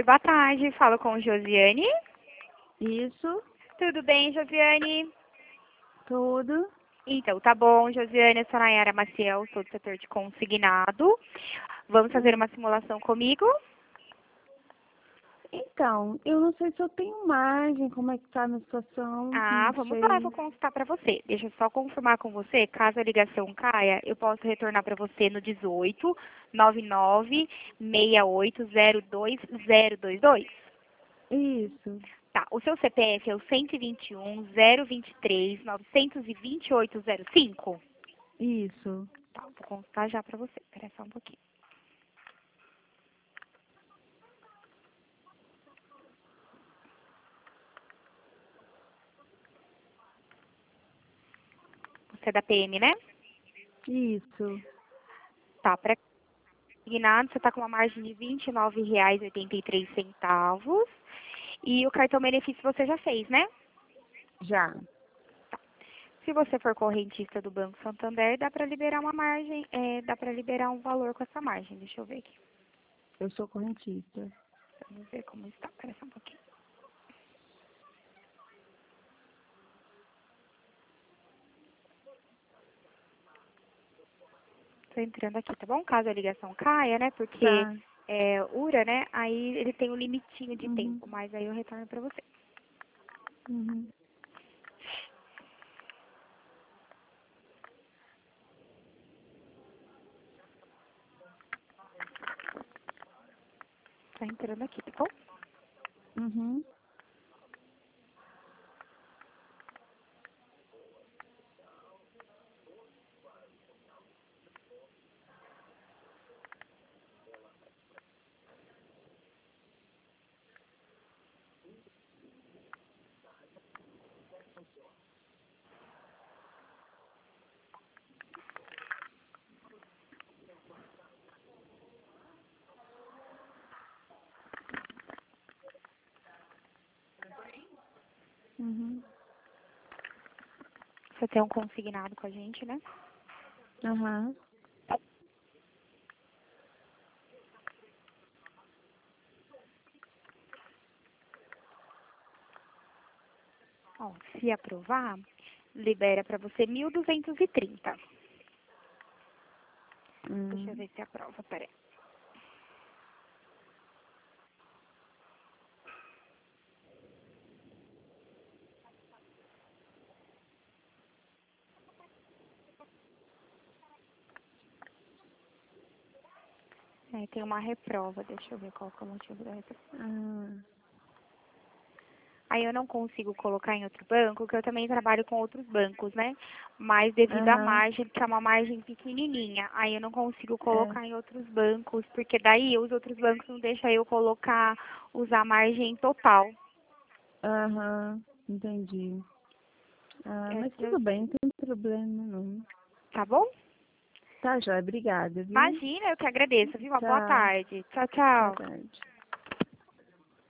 Oi, boa tarde. Falo com Josiane. Isso, Tudo bem, Josiane? tudo. Então, tá bom, Josiane. Eu sou a Nayara Maciel, sou do setor de consignado. Vamos fazer uma simulação comigo? Então, eu não sei se eu tenho margem, como é que tá a minha situação, não Vamos lá, vou sei. consultar para você. Deixa eu só confirmar com você. Caso a ligação caia, eu posso retornar para você no 18 99 68 02022. Isso, Tá, o seu CPF é o 121 023 928 05? isso. Tá, vou consultar já pra você. Espera só um pouquinho. Você é da PM, né? Isso. Tá, para consignado, você tá com uma margem de R$ 29,83. E o cartão benefício você já fez, né? Já. Se você for correntista do Banco Santander, dá pra liberar uma margem, dá pra liberar um valor com essa margem. Deixa eu ver aqui. Eu sou correntista. Vamos ver como está. Espera só um pouquinho. Tô entrando aqui, tá bom? Caso a ligação caia, né? Porque Tá. URA, né? Aí ele tem um limitinho de Uhum. tempo, mas aí eu retorno pra você. Uhum. Tá entrando aqui, tá bom? Uhum. Uhum. Você tem um consignado com a gente, né? Aham. Ó, se aprovar, libera pra você 1.230. Deixa eu Uhum. ver se aprova, peraí. Tem uma reprova, deixa eu ver qual que é o motivo da reprova. Ah, Aí eu não consigo colocar em outro banco, porque eu também trabalho com outros bancos, né? Mas devido à aham. margem, que é uma margem pequenininha, aí eu não consigo É. colocar em outros bancos, porque daí os outros bancos não deixam eu colocar, usar a margem total. Aham. Entendi. Ah, É, mas tudo bem, não tem problema não. tá bom? Tá, joia. Obrigada, viu? Imagina, eu que agradeço, viu? Uma boa Tchau. tarde. Tchau, Boa tchau. tarde.